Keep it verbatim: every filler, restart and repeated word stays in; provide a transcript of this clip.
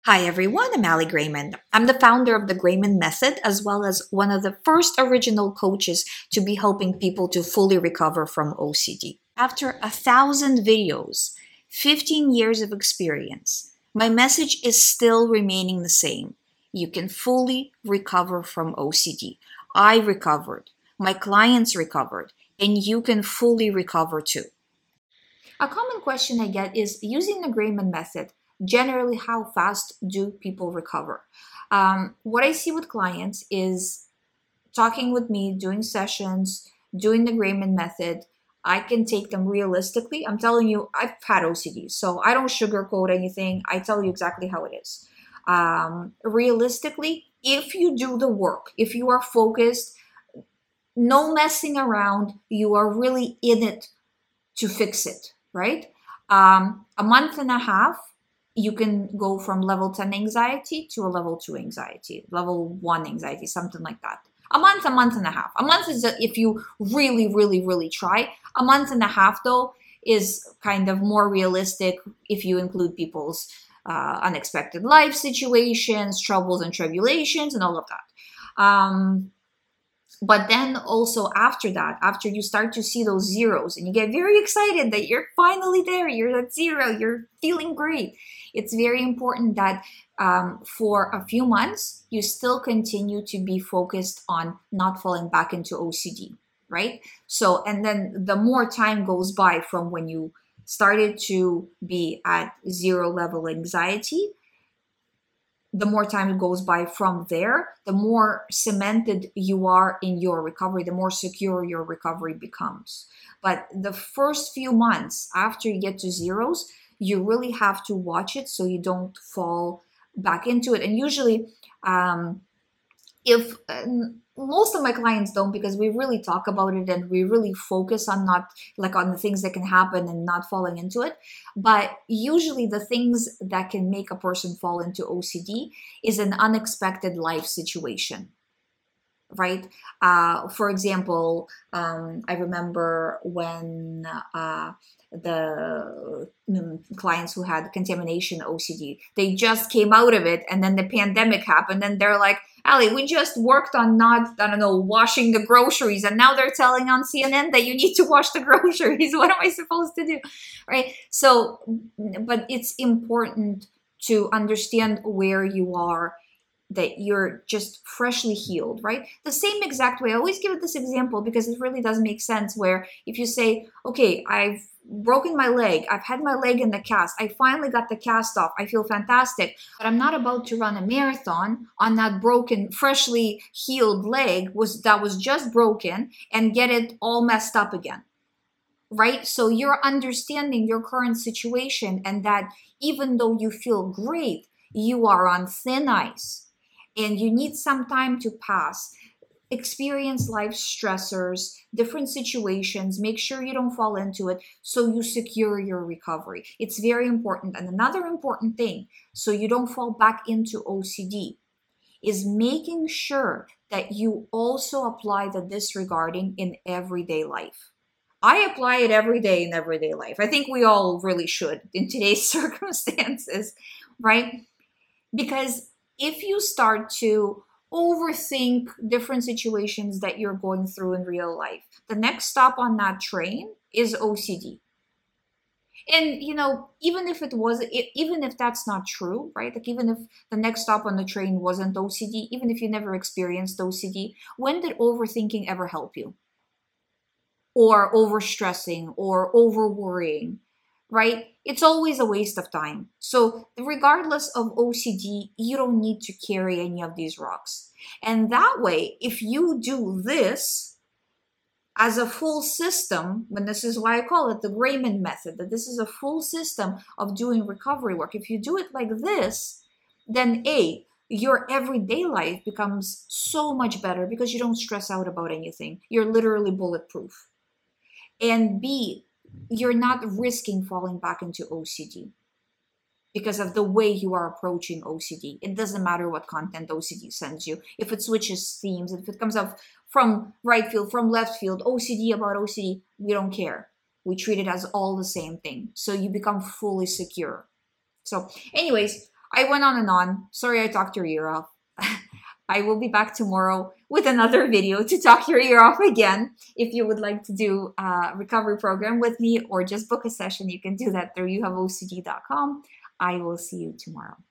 Hi everyone, I'm Ali Grayman. I'm the founder of the Grayman Method, as well as one of the first original coaches to be helping people to fully recover from O C D. After a thousand videos, fifteen years of experience, my message is still remaining the same. You can fully recover from O C D. I recovered, my clients recovered, and you can fully recover too. A common question I get is using the Grayman method, generally, how fast do people recover? Um, what I see with clients is talking with me, doing sessions, doing the Grayman method. I can take them realistically. I'm telling you, I've had O C D, so I don't sugarcoat anything. I tell you exactly how it is. Um, realistically, if you do the work, if you are focused, no messing around, you are really in it to fix it, right? Um, a month and a half, you can go from level ten anxiety to a level two anxiety, level one anxiety, something like that. A month, a month and a half. A month is if you really, really, really try. A month and a half, though, is kind of more realistic if you include people's uh, unexpected life situations, troubles and tribulations, and all of that. Um, but then also after that, after you start to see those zeros and you get very excited that you're finally there, you're at zero, you're feeling great. It's very important that um, for a few months, you still continue to be focused on not falling back into O C D, right? So, and then the more time goes by from when you started to be at zero level anxiety, the more time goes by from there, the more cemented you are in your recovery, the more secure your recovery becomes. But the first few months after you get to zeros, you really have to watch it so you don't fall back into it. And usually, um, if uh, most of my clients don't, because we really talk about it and we really focus on not like on the things that can happen and not falling into it. But usually the things that can make a person fall into O C D is an unexpected life situation, right? Uh, for example, um, I remember when uh, the mm, clients who had contamination O C D, they just came out of it, and then the pandemic happened, and they're like, Ali, we just worked on not, I don't know, washing the groceries, and now they're telling on C N N that you need to wash the groceries. What am I supposed to do? Right? So, but it's important to understand where you are, that you're just freshly healed, right? The same exact way. I always give it this example because it really does make sense, where if you say, okay, I've broken my leg, I've had my leg in the cast, I finally got the cast off, I feel fantastic, but I'm not about to run a marathon on that broken, freshly healed leg was that was just broken and get it all messed up again. Right? So you're understanding your current situation, and that even though you feel great, you are on thin ice and you need some time to pass, experience life stressors, different situations, make sure you don't fall into it so you secure your recovery. It's very important. And another important thing, so you don't fall back into O C D, is making sure that you also apply the disregarding in everyday life. I apply it every day in everyday life. I think we all really should in today's circumstances, right? Because if you start to overthink different situations that you're going through in real life, the next stop on that train is O C D. And you know, even if it was, even if that's not true, right? Like even if the next stop on the train wasn't O C D, even if you never experienced O C D, when did overthinking ever help you? Or overstressing or over worrying, right? It's always a waste of time. So, regardless of O C D, you don't need to carry any of these rocks. And that way, if you do this as a full system, and this is why I call it the Grayman method, that this is a full system of doing recovery work. If you do it like this, then A, your everyday life becomes so much better because you don't stress out about anything. You're literally bulletproof. And B, you're not risking falling back into O C D because of the way you are approaching O C D. It doesn't matter what content O C D sends you. If it switches themes, if it comes up from right field, from left field, O C D about O C D, we don't care. We treat it as all the same thing. So you become fully secure. So anyways, I went on and on. Sorry I talked your ear off. I will be back tomorrow with another video to talk your ear off again. If you would like to do a recovery program with me or just book a session, you can do that through you have O C D dot com. I will see you tomorrow.